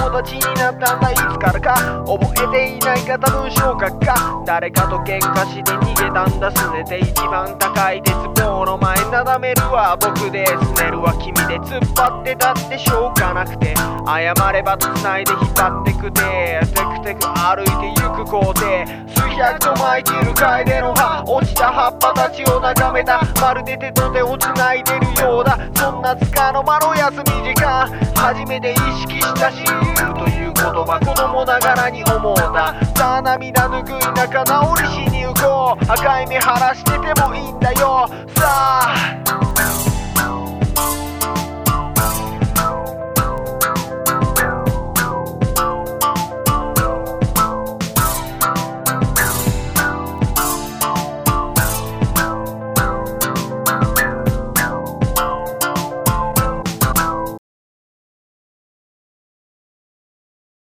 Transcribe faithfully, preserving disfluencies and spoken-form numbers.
友達になったんだいつからか覚えていない方文章書くか誰かと喧嘩して逃げたんだすねて一番高い鉄棒の前なだめるは僕ですねるは君で突っ張ってたってしょうがなくて謝れば繋いで引っ張ってくてテクテク歩いてゆく工程数百と巻いている楓の葉落ちた葉っぱたちを眺めたまるで手と手を繋いでるようだそんなつかの間の休み時間初めて意識した親友という言葉子供ながらに思うたさあ涙ぬぐい仲直りしに行こう赤い目晴らしててもいいん